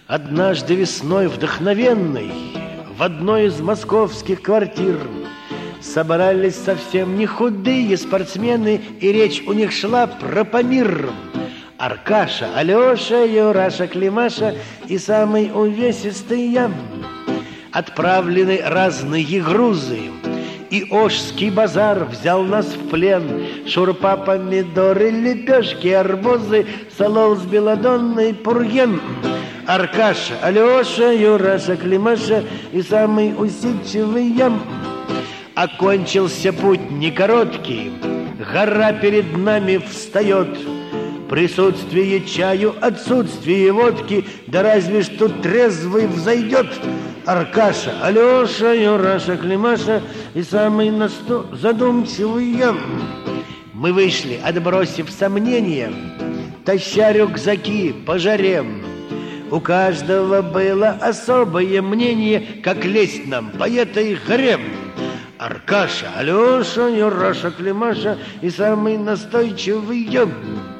Однажды весной вдохновенной в одной из московских квартир собрались совсем не худые спортсмены, и речь у них шла про Памир. Аркаша, Алеша, Юраша, Климаша и самый увесистый я. Отправлены разные грузы, и Ошский базар взял нас в плен. Шурпа, помидоры, лепешки, арбузы, солол с белодонной, пурген. Аркаша, Алеша, Юраша, Климаша и самый усидчивый я. Окончился путь не короткий, гора перед нами встает. Присутствие чаю, отсутствие водки, да разве что трезвый взойдет. Аркаша, Алеша, Юраша, Климаша и самый задумчивый я. Мы вышли, отбросив сомнения, таща рюкзаки по жаре. У каждого было особое мнение, как лезть нам по этой горе. Аркаша, Алеша, Юраша, Климаша и самый настойчивый я.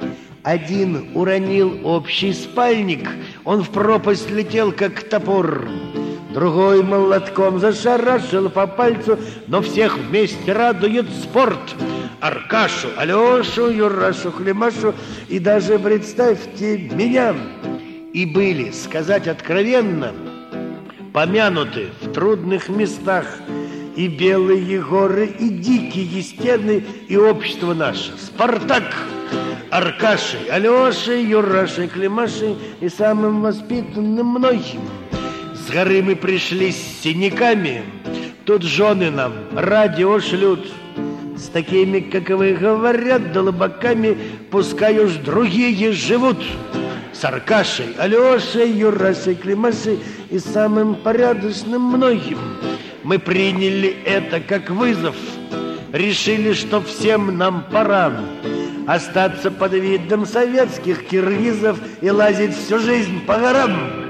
Один уронил общий спальник, он в пропасть летел, как топор. Другой молотком зашарашил по пальцу, но всех вместе радует спорт. Аркашу, Алешу, Юрашу, Климашу и даже, представьте, меня. И были, сказать откровенно, помянуты в трудных местах и белые горы, и дикие стены, и общество наше. Спартак! Аркашей, Алешей, Юрашей, Климашей и самым воспитанным мной. С горы мы пришли с синяками, тут жены нам радио шлют. С такими, как вы, говорят, долбаками, пускай уж другие живут. С Аркашей, Алешей, Юрашей, Климашей и самым порядочным многим. Мы приняли это как вызов, решили, что всем нам пора остаться под видом советских киргизов и лазить всю жизнь по горам.